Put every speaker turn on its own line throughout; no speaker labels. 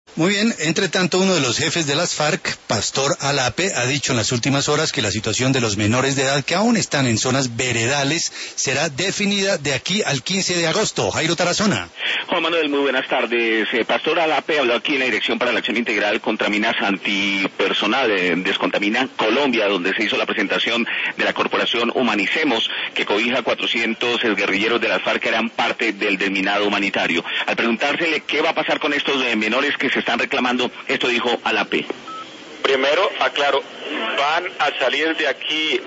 Muy bien, entre tanto, uno de los jefes de las FARC, Pastor Alape, ha dicho en las últimas horas que la situación de los menores de edad que aún están en zonas veredales será definida de aquí al 15 de agosto. Jairo Tarazona.
Juan Manuel, muy buenas tardes. Pastor Alape habló aquí en la Dirección para la Acción Integral contra Minas Antipersonal, Descontamina Colombia, donde se hizo la presentación de la corporación Humanicemos, que cobija 400 guerrilleros de las FARC que eran parte del desminado humanitario. Al preguntársele qué va a pasar con estos menores que se están reclamando, esto dijo Alape.
Primero, aclaro, van a salir de aquí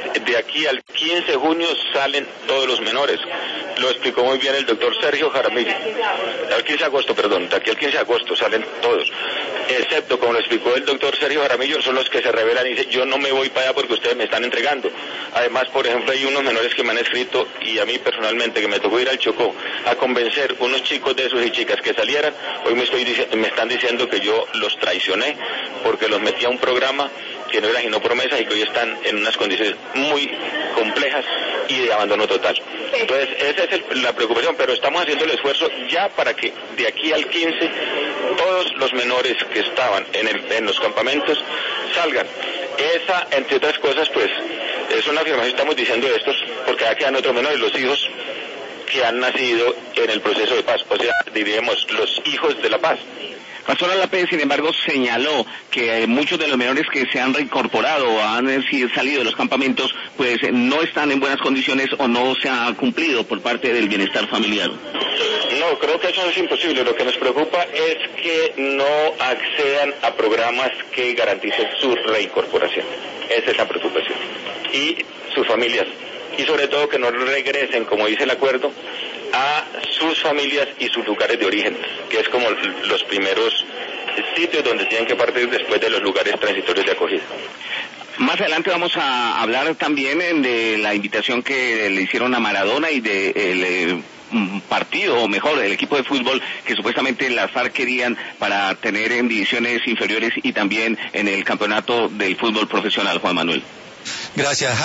al 15 de junio salen todos los menores. Lo explicó muy bien el doctor Sergio Jaramillo. Al 15 de agosto, perdón, de aquí al 15 de agosto salen todos. Excepto, como lo explicó el doctor Sergio Jaramillo, son los que se rebelan y dicen, yo no me voy para allá porque ustedes me están entregando. Además, por ejemplo, hay unos menores que me han escrito, y a mí personalmente, que me tocó ir al Chocó a convencer unos chicos de esos y chicas que salieran. Hoy me están diciendo que yo los traicioné porque los metí a un programa que no era sino promesas y que hoy están en unas condiciones muy complejas y de abandono total. Entonces, esa es la preocupación, pero estamos haciendo el esfuerzo ya para que de aquí al 15 todos los menores que estaban en los campamentos salgan. Esa, entre otras cosas, pues, es una afirmación, estamos diciendo estos, porque acá quedan otros menores, los hijos que han nacido en el proceso de paz, o sea, diríamos, los hijos de la paz.
Pastor Alape, sin embargo, señaló que muchos de los menores que se han reincorporado o han salido de los campamentos, pues no están en buenas condiciones o no se ha cumplido por parte del bienestar familiar.
No, creo que eso es imposible. Lo que nos preocupa es que no accedan a programas que garanticen su reincorporación. Esa es la preocupación. Y sus familias. Y sobre todo que no regresen, como dice el acuerdo, a sus familias y sus lugares de origen, que es como los primeros sitios donde tienen que partir después de los lugares transitorios de acogida.
Más adelante vamos a hablar también de la invitación que le hicieron a Maradona y de partido, o mejor, el equipo de fútbol que supuestamente las FARC querían para tener en divisiones inferiores y también en el campeonato del fútbol profesional, Juan Manuel.
Gracias.